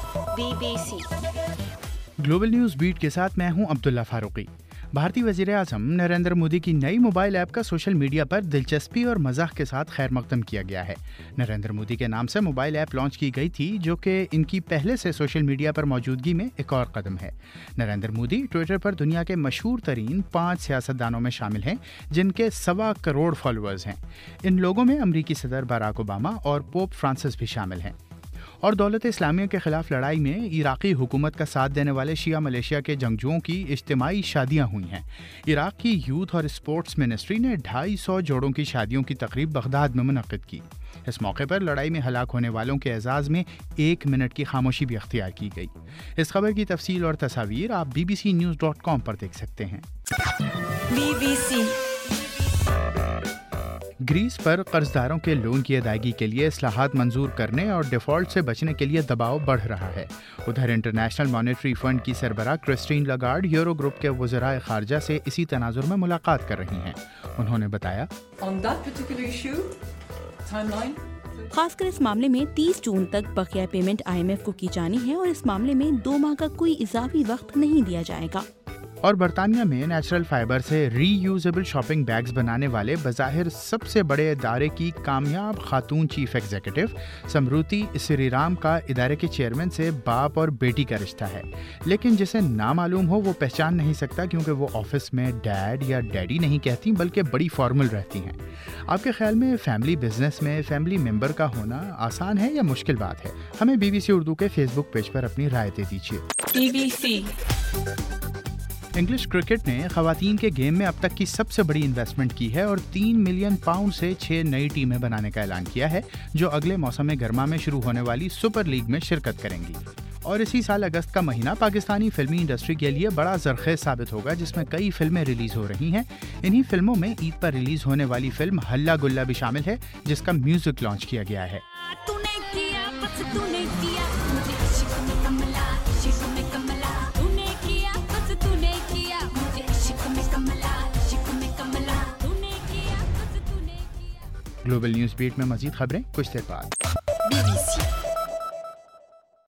BBC global news beat के साथ मैं हूं अब्दुल्ला फारूकी। भारतीय वज़ीर आज़म नरेंद्र मोदी की नई मोबाइल ऐप का सोशल मीडिया पर दिलचस्पी और मज़ाक के साथ खैर मकदम किया गया है। नरेंद्र मोदी के नाम से मोबाइल ऐप लॉन्च की गई थी, जो कि इनकी पहले से सोशल मीडिया पर मौजूदगी में एक और कदम है। नरेंद्र मोदी ट्विटर पर दुनिया के मशहूर तरीन 5 सियासतदानों में शामिल हैं, जिनके 1.25 करोड़ फॉलोअर्स हैं। इन लोगों में अमरीकी सदर बराक ओबामा और पोप फ्रांसिस भी शामिल हैं। और दौलत इस्लामिया के खिलाफ लड़ाई में इराक़ी हुकूमत का साथ देने वाले शिया मलेशिया के जंगजुओं की इज्तिमाई शादियां हुई हैं। इराक़ की यूथ और स्पोर्ट्स मिनिस्ट्री ने 250 जोड़ों की शादियों की तकरीब बगदाद में मुनक़्क़िद की। इस मौके पर लड़ाई में हलाक होने वालों के एजाज़ में 1 मिनट की खामोशी भी अख्तियार की गई। इस खबर की तफसील और तस्वीर आप bbcnews.com पर देख सकते हैं। BBC ग्रीस पर कर्जदारों के लोन की अदायगी के लिए इस्लाहात मंजूर करने और डिफ़ॉल्ट से बचने के लिए दबाव बढ़ रहा है। उधर इंटरनेशनल मॉनेटरी फंड की सरबराह क्रिस्टीन लगार्ड यूरो ग्रुप के वज़राए ख़ारजा से इसी तनाजुर में मुलाकात कर रही हैं। उन्होंने बताया, खासकर इस मामले में 30 जून तक बकाया पेमेंट IMF को की जानी है और इस मामले में 2 माह का कोई इजाफी वक्त नहीं दिया जाएगा। और बरतानिया में नेचुरल फाइबर से रीयूजेबल शॉपिंग बैग्स बनाने वाले बज़ाहिर सबसे बड़े इदारे की कामयाब खातून चीफ एग्जीक्यूटिव समृति श्रीराम का इदारे के चेयरमैन से बाप और बेटी का रिश्ता है। लेकिन जिसे ना मालूम हो वो पहचान नहीं सकता, क्योंकि वो ऑफिस में डैड या डैडी नहीं कहती बल्कि बड़ी फॉर्मल रहती हैं। आपके ख्याल में फैमिली बिजनेस में फैमिली मेंबर का होना आसान है या मुश्किल बात है? हमें BBC उर्दू के फेसबुक पेज पर अपनी राय दे दीजिए। BBC इंग्लिश क्रिकेट ने खवातीन के गेम में अब तक की सबसे बड़ी इन्वेस्टमेंट की है और £3 मिलियन से 6 नई टीमें बनाने का ऐलान किया है, जो अगले मौसम गर्मा में शुरू होने वाली सुपर लीग में शिरकत करेंगी। और इसी साल अगस्त का महीना पाकिस्तानी फिल्मी इंडस्ट्री के लिए बड़ा ज़रख़ेज़ साबित होगा, जिसमें कई फिल्में रिलीज़ हो रही हैं। इन्हीं फिल्मों में ईद पर रिलीज़ होने वाली फिल्म हल्ला गुल्ला भी शामिल है, जिसका म्यूज़िक लॉन्च किया गया है। ग्लोबल न्यूज़ बीट में मज़ीद खबरें कुछ देर बाद। BBC